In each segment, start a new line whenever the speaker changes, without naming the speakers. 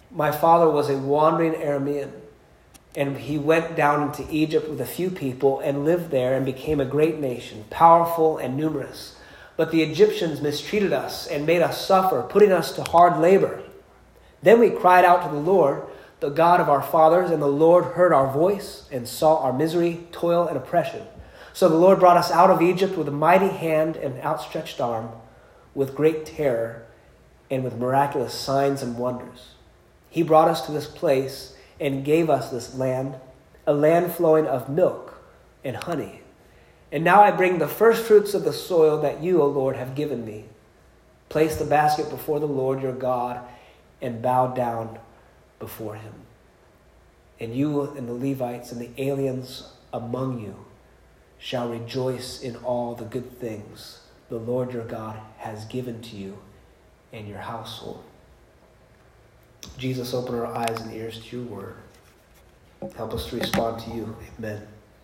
My father was a wandering Aramean, and he went down into Egypt with a few people and lived there and became a great nation, powerful and numerous. But the Egyptians mistreated us and made us suffer, putting us to hard labor. Then we cried out to the Lord, the God of our fathers, and the Lord heard our voice and saw our misery, toil, and oppression. So the Lord brought us out of Egypt with a mighty hand and outstretched arm, with great terror and with miraculous signs and wonders. He brought us to this place and gave us this land, a land flowing of milk and honey. And now I bring the first fruits of the soil that you, O Lord, have given me. Place the basket before the Lord your God and bow down before him. And you and the Levites and the aliens among you shall rejoice in all the good things the Lord your God has given to you and your household. Jesus, open our eyes and ears to your word. Help us to respond to you. Amen.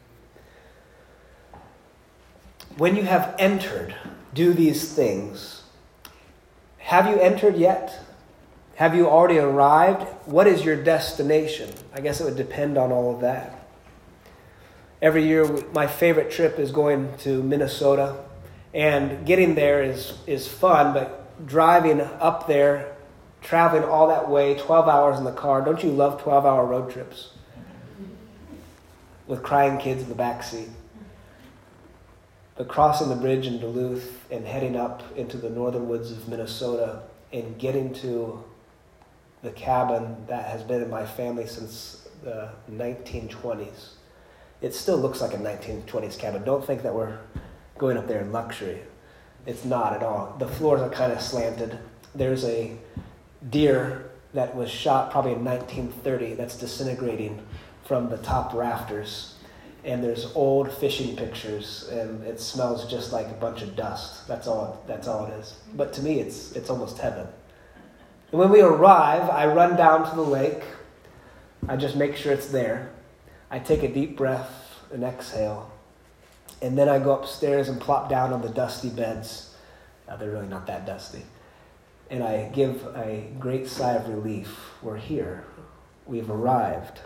When you have entered, do these things. Have you entered yet? Have you already arrived? What is your destination? I guess it would depend on all of that. Every year, my favorite trip is going to Minnesota. And getting there is fun, but driving up there, traveling all that way, 12 hours in the car. Don't you love 12-hour road trips? With crying kids in the back seat. But crossing the bridge in Duluth and heading up into the northern woods of Minnesota and getting to the cabin that has been in my family since the 1920s. It still looks like a 1920s cabin. Don't think that we're going up there in luxury. It's not at all. The floors are kind of slanted. There's a deer that was shot probably in 1930 that's disintegrating from the top rafters. And there's old fishing pictures, and it smells just like a bunch of dust. That's all it is. But to me, it's almost heaven. And when we arrive, I run down to the lake. I just make sure it's there. I take a deep breath and exhale. And then I go upstairs and plop down on the dusty beds. They're really not that dusty. And I give a great sigh of relief. We're here. We've arrived.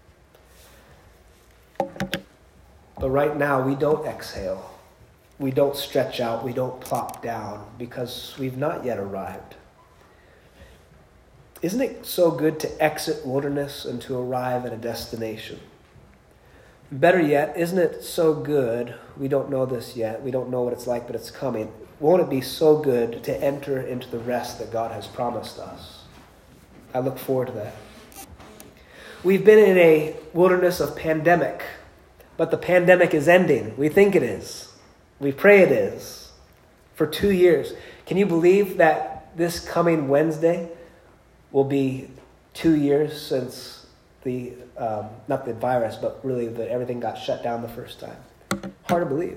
But right now, we don't exhale. We don't stretch out. We don't plop down because we've not yet arrived. Isn't it so good to exit wilderness and to arrive at a destination? Better yet, isn't it so good, we don't know this yet, we don't know what it's like, but it's coming. Won't it be so good to enter into the rest that God has promised us? I look forward to that. We've been in a wilderness of pandemic, but the pandemic is ending. We think it is. We pray it is. For 2 years. Can you believe that this coming Wednesday will be 2 years since not the virus, but really everything got shut down the first time? Hard to believe.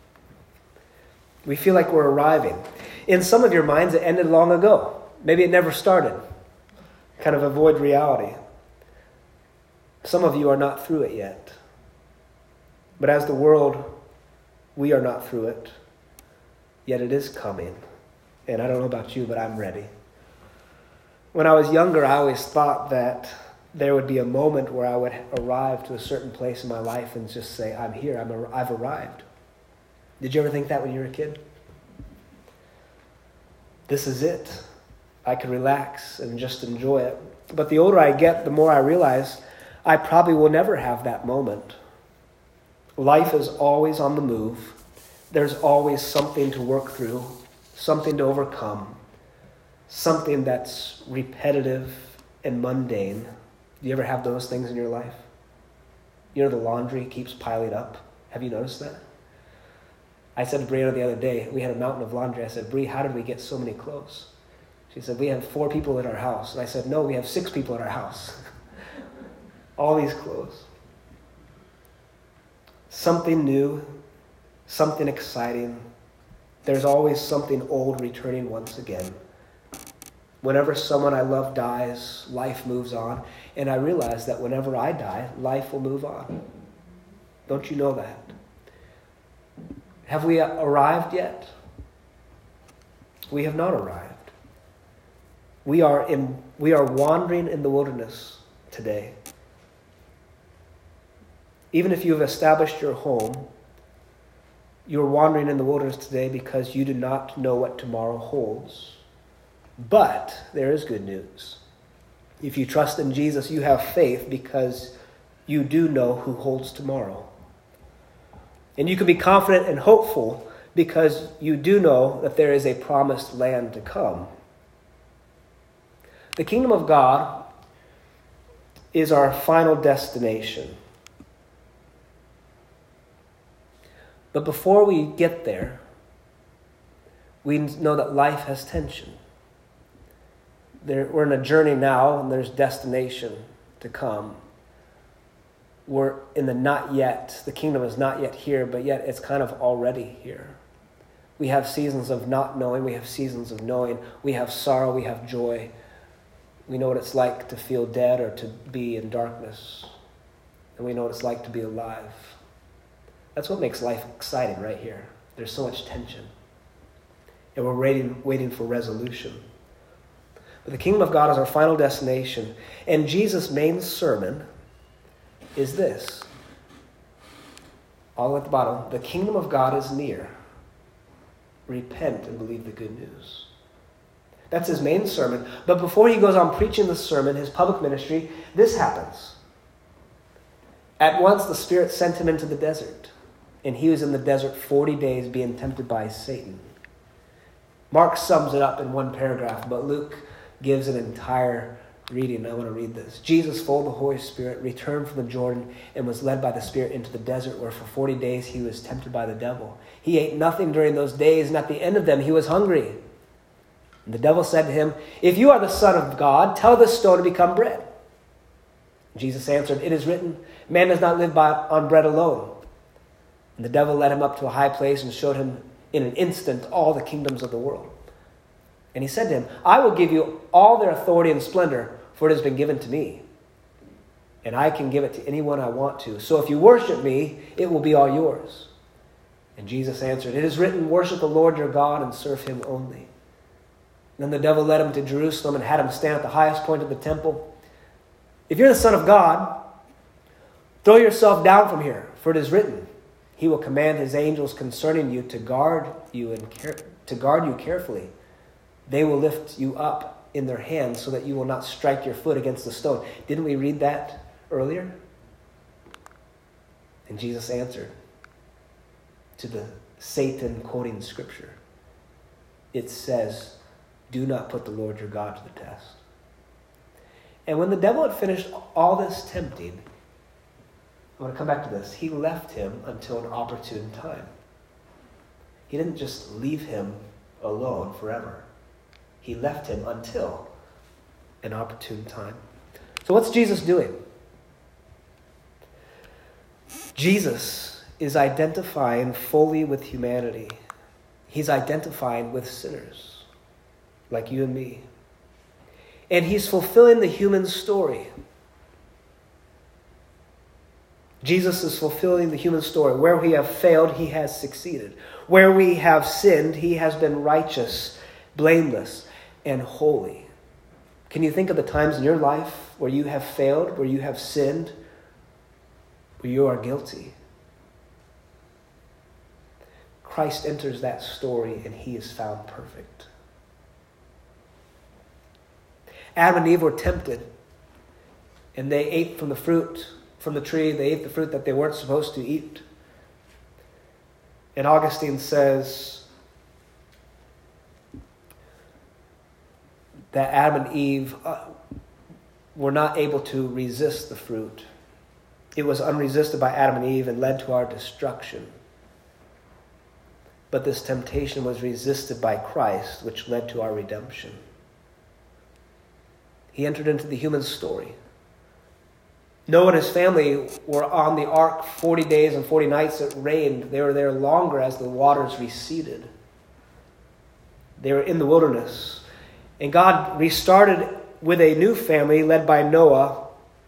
We feel like we're arriving. In some of your minds, it ended long ago. Maybe it never started. Kind of avoid reality. Some of you are not through it yet. But as the world, we are not through it. Yet it is coming. And I don't know about you, but I'm ready. When I was younger, I always thought that there would be a moment where I would arrive to a certain place in my life and just say, I'm here, I've arrived. Did you ever think that when you were a kid? This is it. I could relax and just enjoy it. But the older I get, the more I realize I probably will never have that moment. Life is always on the move. There's always something to work through, something to overcome, something that's repetitive and mundane. Do you ever have those things in your life? You know, the laundry keeps piling up. Have you noticed that? I said to Brianna the other day, we had a mountain of laundry. I said, Bri, how did we get so many clothes? She said, we have 4 people in our house. And I said, no, we have 6 people in our house. All these clothes. Something new, something exciting. There's always something old returning once again. Whenever someone I love dies, life moves on. And I realize that whenever I die, life will move on. Don't you know that? Have we arrived yet? We have not arrived. We are wandering in the wilderness today. Even if you have established your home, you are wandering in the wilderness today because you do not know what tomorrow holds. But there is good news. If you trust in Jesus, you have faith because you do know who holds tomorrow. And you can be confident and hopeful because you do know that there is a promised land to come. The kingdom of God is our final destination. But before we get there, we know that life has tension. We're in a journey now, and there's destination to come. We're in the not yet. The kingdom is not yet here, but yet it's kind of already here. We have seasons of not knowing. We have seasons of knowing. We have sorrow. We have joy. We know what it's like to feel dead or to be in darkness. And we know what it's like to be alive. That's what makes life exciting right here. There's so much tension. And we're waiting for resolution. But the kingdom of God is our final destination. And Jesus' main sermon is this. All at the bottom. The kingdom of God is near. Repent and believe the good news. That's his main sermon. But before he goes on preaching the sermon, his public ministry, this happens. At once the Spirit sent him into the desert. And he was in the desert 40 days being tempted by Satan. Mark sums it up in one paragraph, but Luke gives an entire reading. I want to read this. Jesus, full of the Holy Spirit, returned from the Jordan and was led by the Spirit into the desert, where for 40 days he was tempted by the devil. He ate nothing during those days, and at the end of them he was hungry. And the devil said to him, "If you are the Son of God, tell this stone to become bread." Jesus answered, "It is written, man does not live on bread alone." And the devil led him up to a high place and showed him in an instant all the kingdoms of the world. And he said to him, "I will give you all their authority and splendor, for it has been given to me. And I can give it to anyone I want to. So if you worship me, it will be all yours." And Jesus answered, "It is written, worship the Lord your God and serve him only." Then the devil led him to Jerusalem and had him stand at the highest point of the temple. "If you're the Son of God, throw yourself down from here, for it is written, he will command his angels concerning you to guard you carefully. They will lift you up in their hands so that you will not strike your foot against the stone." Didn't we read that earlier? And Jesus answered to the Satan quoting scripture. It says, "Do not put the Lord your God to the test." And when the devil had finished all this tempting, I want to come back to this. He left him until an opportune time. He didn't just leave him alone forever. He left him until an opportune time. So what's Jesus doing? Jesus is identifying fully with humanity. He's identifying with sinners like you and me. And he's fulfilling the human story. Jesus is fulfilling the human story. Where we have failed, he has succeeded. Where we have sinned, he has been righteous, blameless, and holy. Can you think of the times in your life where you have failed, where you have sinned, where you are guilty? Christ enters that story and he is found perfect. Adam and Eve were tempted and they ate from the fruit from the tree. They ate the fruit that they weren't supposed to eat. And Augustine says that Adam and Eve were not able to resist the fruit. It was unresisted by Adam and Eve and led to our destruction. But this temptation was resisted by Christ, which led to our redemption. He entered into the human story. Noah and his family were on the ark 40 days and 40 nights. It rained. They were there longer as the waters receded. They were in the wilderness. And God restarted with a new family led by Noah.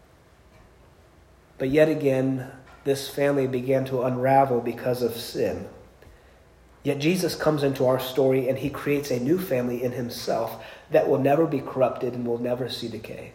But yet again, this family began to unravel because of sin. Yet Jesus comes into our story and he creates a new family in himself, that will never be corrupted and will never see decay.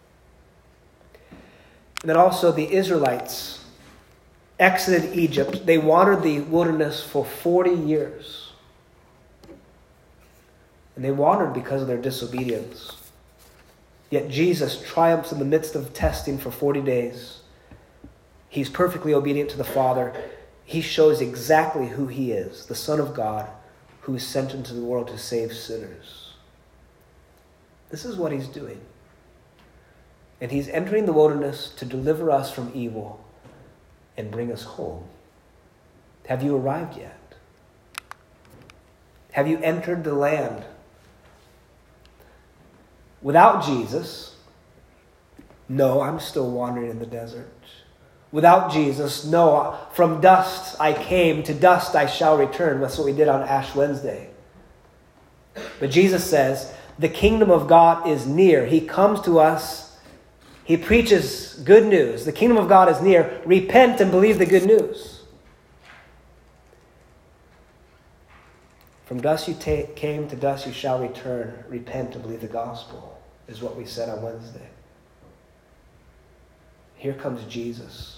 And then also the Israelites exited Egypt. They wandered the wilderness for 40 years. And they wandered because of their disobedience. Yet Jesus triumphs in the midst of testing for 40 days. He's perfectly obedient to the Father. He shows exactly who he is, the Son of God, who is sent into the world to save sinners. This is what he's doing. And he's entering the wilderness to deliver us from evil and bring us home. Have you arrived yet? Have you entered the land? Without Jesus, no, I'm still wandering in the desert. Without Jesus, no, from dust I came, to dust I shall return. That's what we did on Ash Wednesday. But Jesus says, the kingdom of God is near. He comes to us. He preaches good news. The kingdom of God is near. Repent and believe the good news. From dust you came, to dust you shall return. Repent and believe the gospel, is what we said on Wednesday. Here comes Jesus.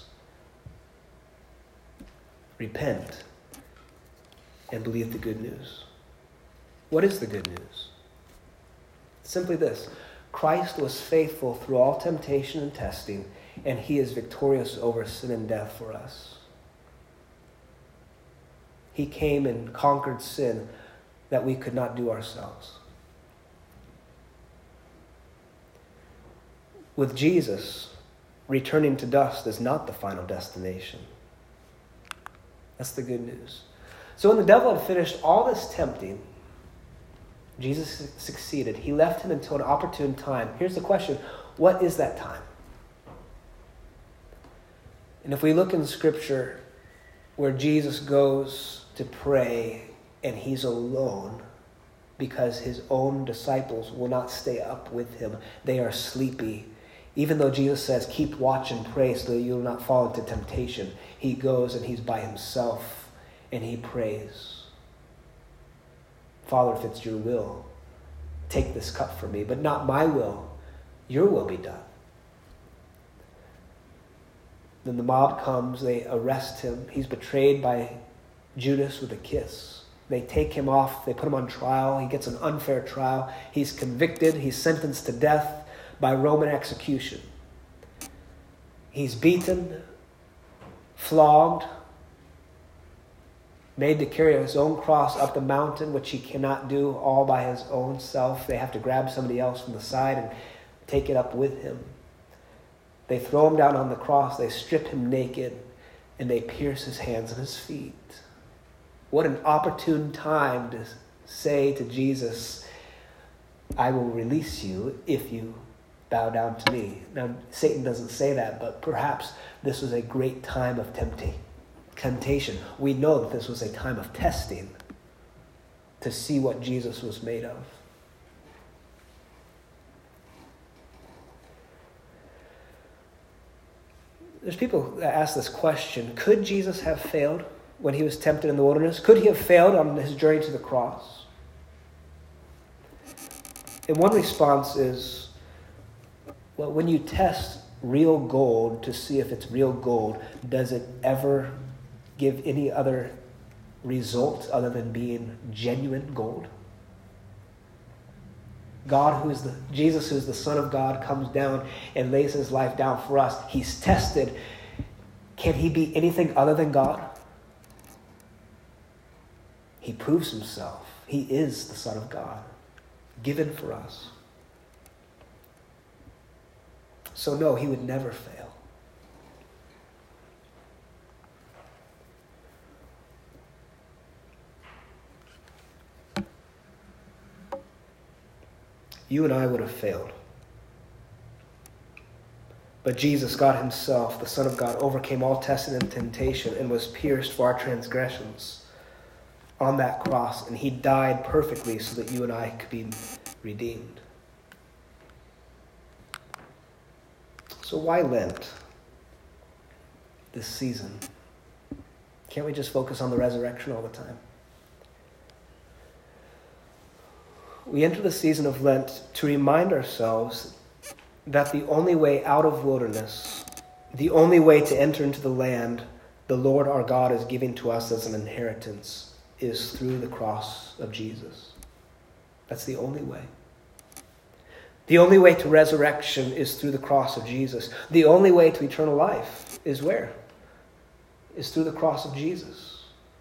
Repent and believe the good news. What is the good news? Simply this: Christ was faithful through all temptation and testing, and he is victorious over sin and death for us. He came and conquered sin that we could not do ourselves. With Jesus, returning to dust is not the final destination. That's the good news. So when the devil had finished all this tempting, Jesus succeeded. He left him until an opportune time. Here's the question: what is that time? And if we look in Scripture where Jesus goes to pray and he's alone because his own disciples will not stay up with him, they are sleepy. Even though Jesus says, keep watch and pray so that you will not fall into temptation, he goes and he's by himself and he prays. Father, if it's your will, take this cup from me, but not my will, your will be done. Then the mob comes, they arrest him. He's betrayed by Judas with a kiss. They take him off, they put him on trial. He gets an unfair trial. He's convicted, he's sentenced to death by Roman execution. He's beaten, flogged, made to carry his own cross up the mountain, which he cannot do all by his own self. They have to grab somebody else from the side and take it up with him. They throw him down on the cross, they strip him naked, and they pierce his hands and his feet. What an opportune time to say to Jesus, I will release you if you bow down to me. Now, Satan doesn't say that, but perhaps this was a great time of temptation. We know that this was a time of testing to see what Jesus was made of. There's people that ask this question: could Jesus have failed when he was tempted in the wilderness? Could he have failed on his journey to the cross? And one response is, well, when you test real gold to see if it's real gold, does it ever give any other result other than being genuine gold? Jesus, who is the Son of God, comes down and lays his life down for us. He's tested. Can he be anything other than God? He proves himself. He is the Son of God, given for us. So no, he would never fail. You and I would have failed. But Jesus, God himself, the Son of God, overcame all testing and temptation and was pierced for our transgressions on that cross. And he died perfectly so that you and I could be redeemed. So why Lent this season? Can't we just focus on the resurrection all the time? we enter the season of Lent to remind ourselves that the only way out of wilderness, the only way to enter into the land the Lord our God is giving to us as an inheritance is through the cross of Jesus. That's the only way. The only way to resurrection is through the cross of Jesus. The only way to eternal life is where? Is through the cross of Jesus.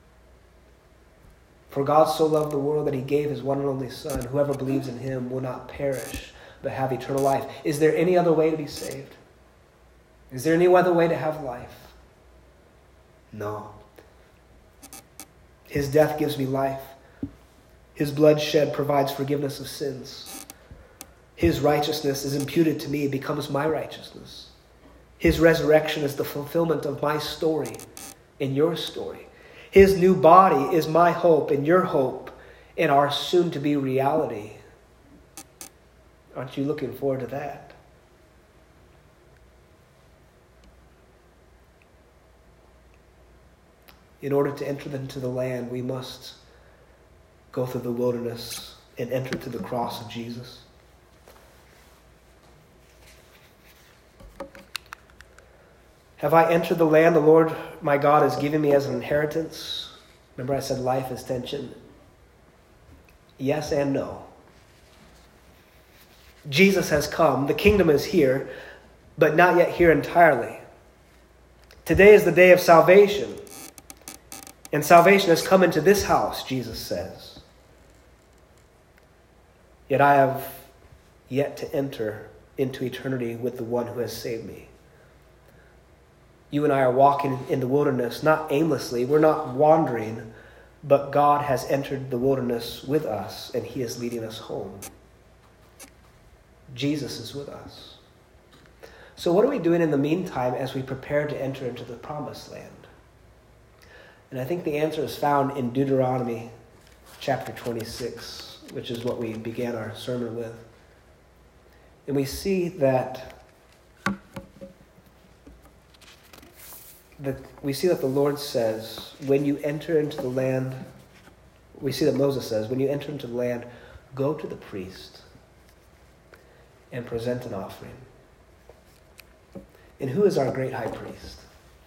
For God so loved the world that he gave his one and only Son. Whoever believes in him will not perish, but have eternal life. Is there any other way to be saved? Is there any other way to have life? No. His death gives me life. His blood shed provides forgiveness of sins. His righteousness is imputed to me, it becomes my righteousness. His resurrection is the fulfillment of my story and your story. His new body is my hope and your hope and our soon-to-be reality. Aren't you looking forward to that? In order to enter into the land, we must go through the wilderness and enter to the cross of Jesus. Have I entered the land the Lord my God has given me as an inheritance? Remember I said life is tension. Yes and no. Jesus has come. The kingdom is here, but not yet here entirely. Today is the day of salvation. And salvation has come into this house, Jesus says. Yet I have yet to enter into eternity with the one who has saved me. You and I are walking in the wilderness, not aimlessly. We're not wandering, but God has entered the wilderness with us, and he is leading us home. Jesus is with us. So what are we doing in the meantime as we prepare to enter into the promised land? And I think the answer is found in Deuteronomy chapter 26, which is what we began our sermon with. And we see that the Lord says, when you enter into the land, we see that Moses says, when you enter into the land, go to the priest and present an offering. And who is our great high priest?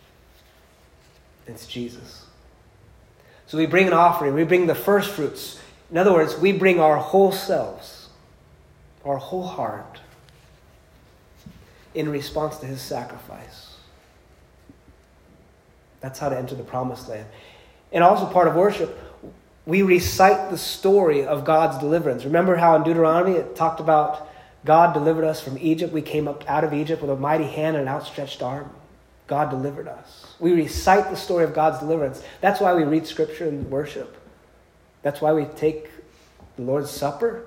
It's Jesus. So we bring an offering, we bring the first fruits. In other words, we bring our whole selves, our whole heart, in response to his sacrifice. That's how to enter the promised land. And also part of worship, we recite the story of God's deliverance. Remember how in Deuteronomy it talked about God delivered us from Egypt. We came up out of Egypt with a mighty hand and an outstretched arm. God delivered us. We recite the story of God's deliverance. That's why we read Scripture and worship. That's why we take the Lord's Supper.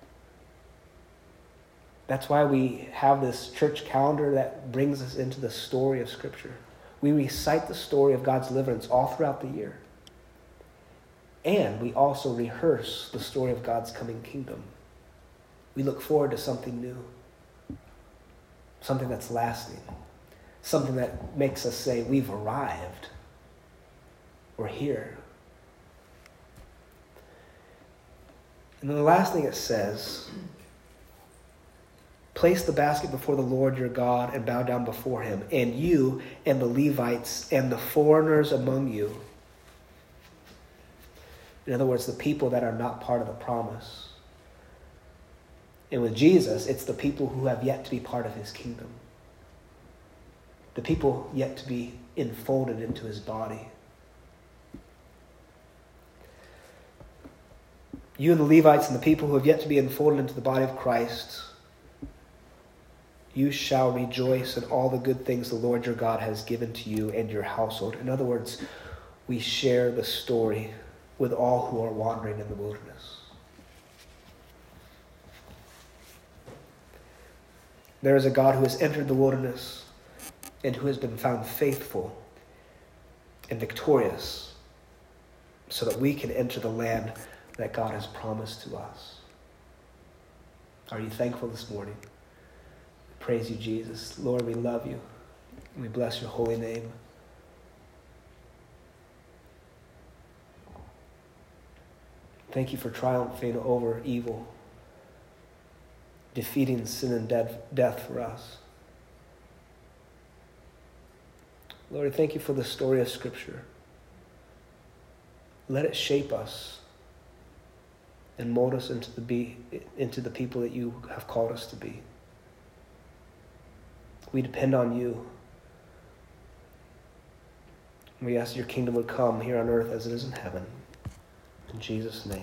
That's why we have this church calendar that brings us into the story of Scripture. We recite the story of God's deliverance all throughout the year. And we also rehearse the story of God's coming kingdom. We look forward to something new. Something that's lasting. Something that makes us say, we've arrived. We're here. And then the last thing it says, place the basket before the Lord your God and bow down before him, and you and the Levites and the foreigners among you. In other words, the people that are not part of the promise. And with Jesus, it's the people who have yet to be part of his kingdom. The people yet to be enfolded into his body. You and the Levites and the people who have yet to be enfolded into the body of Christ, you shall rejoice in all the good things the Lord your God has given to you and your household. In other words, we share the story with all who are wandering in the wilderness. There is a God who has entered the wilderness and who has been found faithful and victorious so that we can enter the land that God has promised to us. Are you thankful this morning? Praise you, Jesus. Lord, we love you. We bless your holy name. Thank you for triumphing over evil. defeating sin and death for us. Lord, thank you for the story of Scripture. Let it shape us and mold us into the people that you have called us to be. We depend on you. We ask your kingdom would come here on earth as it is in heaven. In Jesus' name.